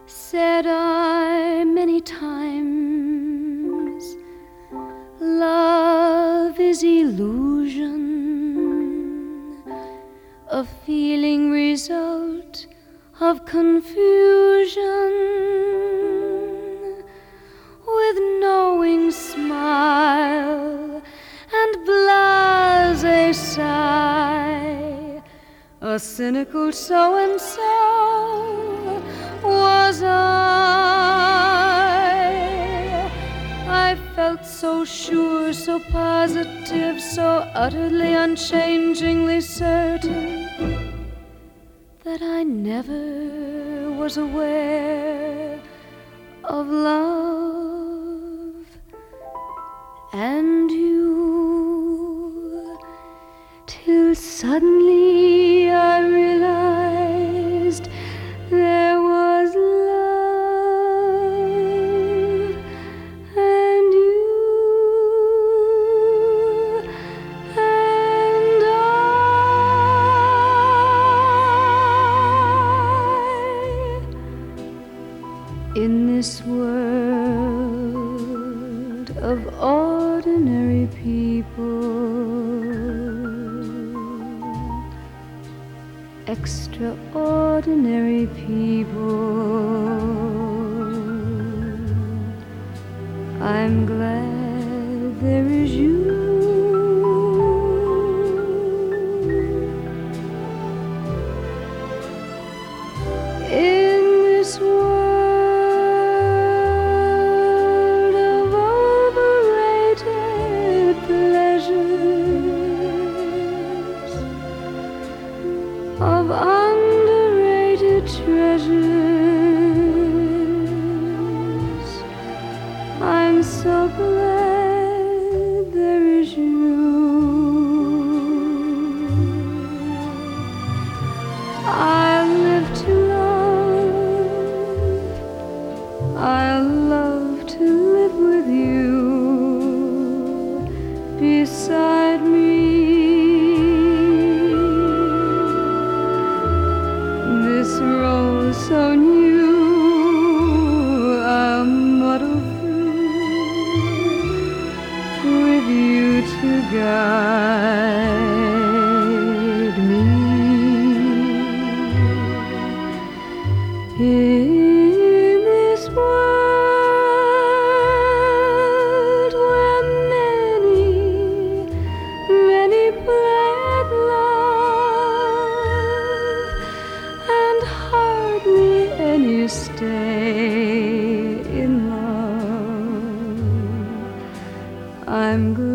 Said I many times, love is illusion, a feeling result of confusion, with knowing smile and blasé sigh. A cynical so-and-so was I felt so sure, so positive, so utterly unchangingly certain that I never was aware of love. And you, till suddenly I realized there was love, and you and I in this world of ordinary people, extraordinary people. I'm glad there is you. In this world of overrated pleasures, of underrated treasures, I'm so glad there is you. I'll live to love, I'll love to live with you beside me. This role so new, I'll muddle through with you to guide me. In this world where many, many play at love, and hardly any stay in love, I'm glad